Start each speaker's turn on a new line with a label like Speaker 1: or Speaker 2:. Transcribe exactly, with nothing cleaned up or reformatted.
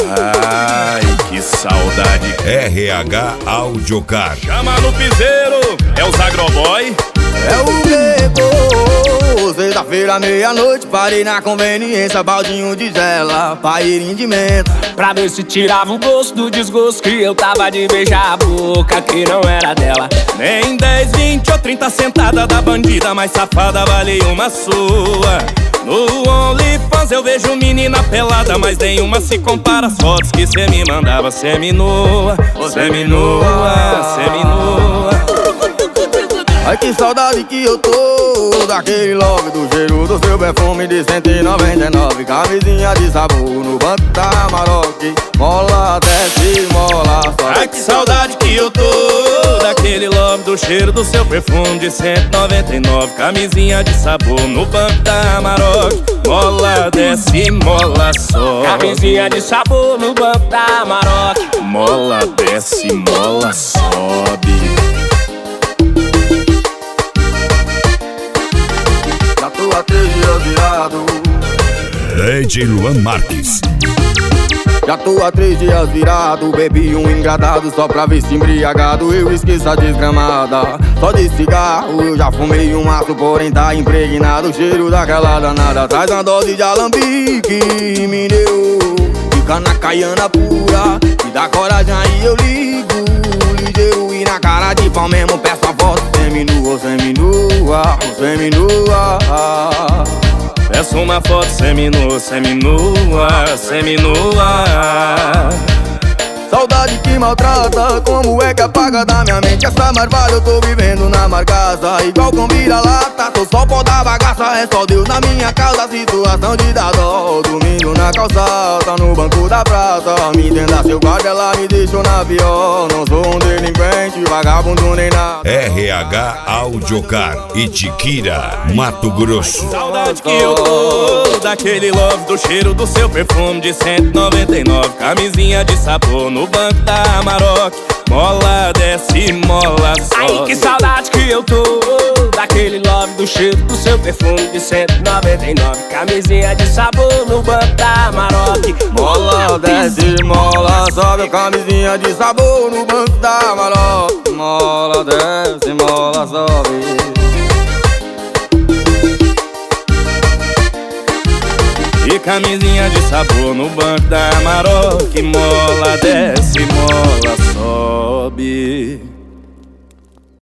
Speaker 1: Ai, que saudade.
Speaker 2: R H Audiocar.
Speaker 1: Chama no piseiro, é os agroboy.
Speaker 3: É o Bebo. Sexta-feira, meia-noite, parei na conveniência, baldinho de gela, pairinho de menta,
Speaker 4: pra ver se tirava o gosto do desgosto que eu tava de beijar a boca que não era dela.
Speaker 1: Nem dez, vinte ou trinta sentada da bandida mais safada vale uma sua. No OnlyFans eu vejo menina pelada, mas nenhuma se compara às fotos que cê me mandava. Semi-nua, semi-nua, semi-nua.
Speaker 3: Ai, que saudade que eu tô daquele love, do cheiro do seu perfume de cento e noventa e nove. Camisinha de sabor no banco da Maroc, mola desce, mola sobe.
Speaker 1: Ai, que saudade que eu tô daquele love, do cheiro do seu perfume de cento e noventa e nove. Camisinha de sabor no banco da Maroc, mola desce, mola sobe.
Speaker 4: Camisinha de sabor no banco da Maroc,
Speaker 1: mola desce, mola sobe.
Speaker 3: Já tô há três dias virado.
Speaker 2: D J Luan Marques.
Speaker 3: Já tô há três dias virado, bebi um engradado só pra ver se embriagado eu esqueço a desgramada. Só de cigarro eu já fumei um maço, porém tá impregnado o cheiro daquela danada. Traz uma dose de alambique, me deu, fica na caiana pura, me dá coragem aí eu ligo, ligeiro e na cara de pau mesmo peço a foto. Seminua, seminua, seminua.
Speaker 1: Peço uma foto seminua, seminua, seminua.
Speaker 3: Saudade que maltrata, como é que apaga da minha mente essa marvada? Eu tô vivendo na marcaça, igual com vira-lata. Tô só pó da bagaça, é só Deus na minha causa. Situação de dar dó, dormindo na calçada, no banco da praça. Me entenda, seu guarda, ela me deixou na pior. Não sou um delinquente, vagabundo nem nada.
Speaker 2: R H Audiocar, Itiquira, Mato Grosso.
Speaker 1: Saudade que eu tô daquele love, do cheiro do seu perfume de cento e noventa e nove. Camisinha de sabor no banco da Maroc, mola desce, mola sobe.
Speaker 4: Ai, que saudade que eu tô daquele love, do cheiro do seu perfume de cento e noventa e nove. Camisinha de sabor no banco da Maroc,
Speaker 3: mola desce, mola sobe. Camisinha de sabor no banco da Maroc, mola desce, mola sobe.
Speaker 1: E camisinha de sabor no banco da Maroc, mola desce, mola sobe.